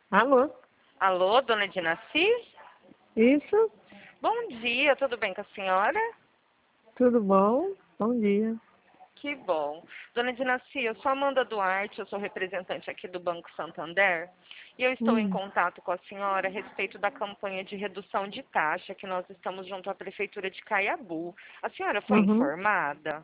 Alô? Alô, dona Edinaci? Isso? Bom dia, tudo bem com a senhora? Tudo bom? Bom dia. Que bom. Dona Edinaci, eu sou Amanda Duarte, eu sou representante aqui do Banco Santander e eu estou em Hum. contato com a senhora a respeito da campanha de redução de taxa que nós estamos junto à Prefeitura de Caiabu. A senhora foi Uhum. informada?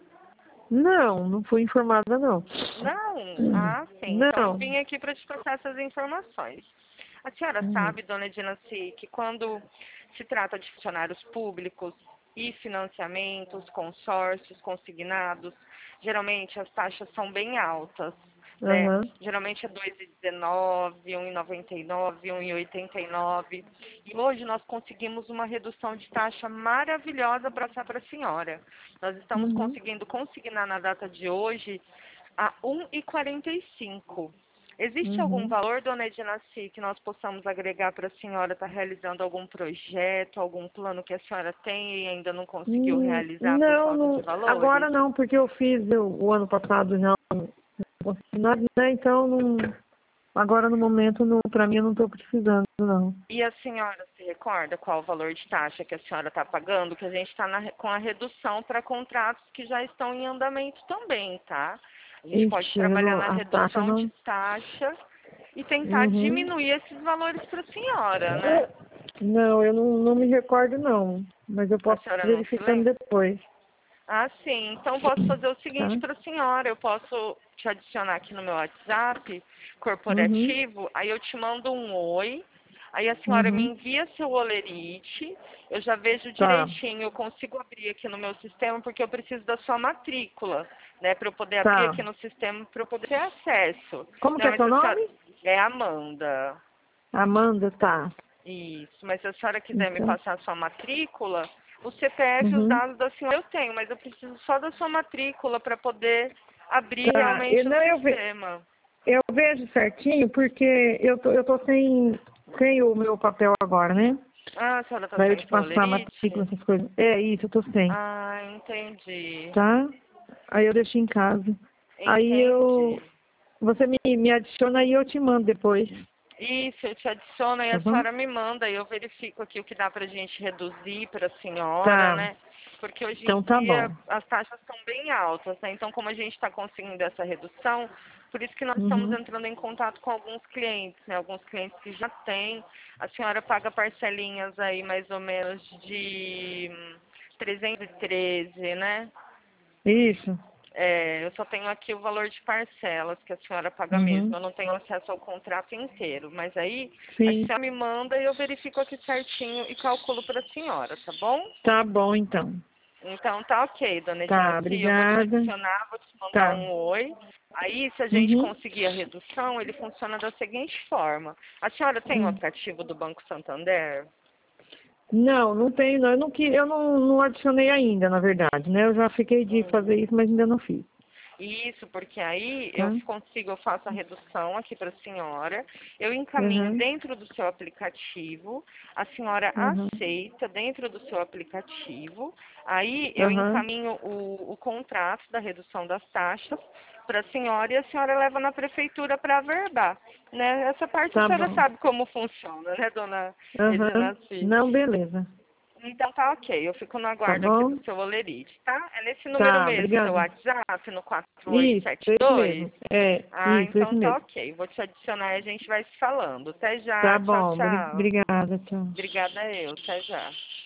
Não fui informada, não. Não? Ah, sim. Então eu Não. vim aqui para te passar essas informações. A senhora Hum. sabe, dona Edinaci, que quando se trata de funcionários públicos e financiamentos, consórcios, consignados, geralmente as taxas são bem altas, né? Aham. Geralmente é 2,19, 1,99, 1,89. E hoje nós conseguimos uma redução de taxa maravilhosa para passar para a senhora. Nós estamos Uhum. conseguindo consignar na data de hoje a 1,45. Existe algum Uhum. valor, dona Edinaci, que nós possamos agregar para a senhora estar realizando algum projeto, algum plano que a senhora tem e ainda não conseguiu realizar por Não, falta de não. Agora valores? não, porque eu fiz o ano passado já nada, né? Então não. Agora no momento, não, para mim, eu não estou precisando, não. E a senhora se recorda qual o valor de taxa que a senhora está pagando? Que a gente está com a redução para contratos que já estão em andamento também, tá? A gente pode Ixi, eu trabalhar não, na as taxas redução de não. taxa e tentar Uhum. diminuir esses valores para a senhora, né? Não, eu não me recordo, não. Mas eu A posso senhora não se verificando lembra? depois. Ah, sim. Então posso fazer o Tá? seguinte para a senhora. Eu posso te adicionar aqui no meu WhatsApp Uhum. corporativo. Aí eu te mando um oi. Aí a senhora me Uhum. envia seu olerite. Eu já vejo Tá. direitinho. Eu consigo abrir aqui no meu sistema porque eu preciso da sua matrícula, né? Para eu poder abrir Tá. aqui no sistema para eu poder ter acesso. Como que Não, é mas seu a senhora nome? é Amanda. Amanda, tá. Isso, mas se a senhora quiser me Então. passar a sua matrícula, o CPF e os Uhum. dados da senhora eu tenho, mas eu preciso só da sua matrícula para poder abrir Tá. realmente o Não, sistema. eu vejo certinho porque eu tô sem o meu papel agora, né? Ah, a senhora está Pra eu sem te seu passar a matrícula, olerite? essas coisas. É isso, eu tô sem. Ah, entendi. Tá? Aí eu deixo em casa. Aí Entendi. você me adiciona e eu te mando depois. Isso, eu te adiciono e Tá a bom? senhora me manda e eu verifico aqui o que dá pra gente reduzir para a senhora, Tá. né? Porque hoje em Então tá dia bom. as taxas estão bem altas, né? Então como a gente está conseguindo essa redução, por isso que nós estamos Uhum. entrando em contato com alguns clientes, né? Alguns clientes que já têm. A senhora paga parcelinhas aí mais ou menos de 313, né? Isso. É, eu só tenho aqui o valor de parcelas que a senhora paga mesmo. Uhum. Eu não tenho acesso ao contrato inteiro. Mas aí a Sim. senhora me manda e eu verifico aqui certinho e calculo para a senhora, tá bom? Tá bom, então. Então tá ok, dona Tá, Edinaci. Eu vou te obrigada. adicionar, vou te mandar Tá. um oi. Aí, se a gente Uhum. conseguir a redução, ele funciona da seguinte forma. A senhora tem o Hum. aplicativo do Banco Santander? Não tenho, não. Eu não adicionei ainda, na verdade, né? Eu já fiquei de Hum. fazer isso, mas ainda não fiz. Isso, porque aí eu Tá? consigo, eu faço a redução aqui para a senhora, eu encaminho Uhum. dentro do seu aplicativo, a senhora Uhum. aceita dentro do seu aplicativo, aí eu Uhum. encaminho o contrato da redução das taxas para a senhora e a senhora leva na prefeitura para averbar, né? Essa parte a Tá senhora bom. sabe como funciona, né, dona Uhum. Edinaci? Não, beleza. Então tá ok, eu fico no Tá aguardo aqui do bom? seu olerite, tá? É nesse número Tá, mesmo, seu obrigada. WhatsApp, no Isso, esse 4872? mesmo. É, Ah, isso, então esse tá mesmo. ok, vou te adicionar e a gente vai se falando. Até Tá já, tchau, bom, tchau. obrigada, tchau. Obrigada eu, até já.